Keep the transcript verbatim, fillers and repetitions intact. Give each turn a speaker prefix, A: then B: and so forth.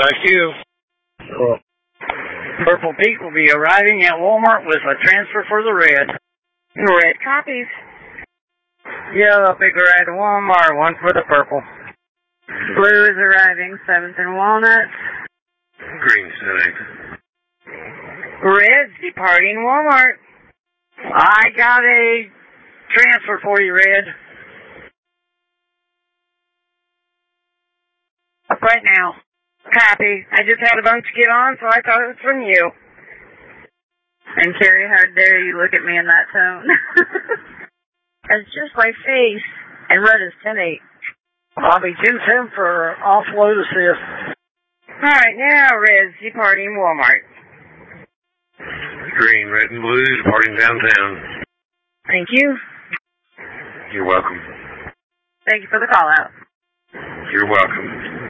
A: Thank you.
B: Cool. Purple Peak will be arriving at Walmart with a transfer for the red.
C: Red copies.
B: Yellow Peak arrived at Walmart, one for the purple.
C: Blue is arriving, seventh and Walnut.
A: Green setting.
C: Red's departing Walmart.
B: I got a transfer for you, Red.
C: Up right now. Copy. I just had a bunch get on, so I thought it was from you. And Carrie, how dare you look at me in that tone? That's just my face. And red is ten eight.
B: Bobby ten seven for offload assist.
C: Alright, now red's departing Walmart.
A: Green, red, and blue departing downtown.
C: Thank you.
A: You're welcome.
C: Thank you for the call out.
A: You're welcome.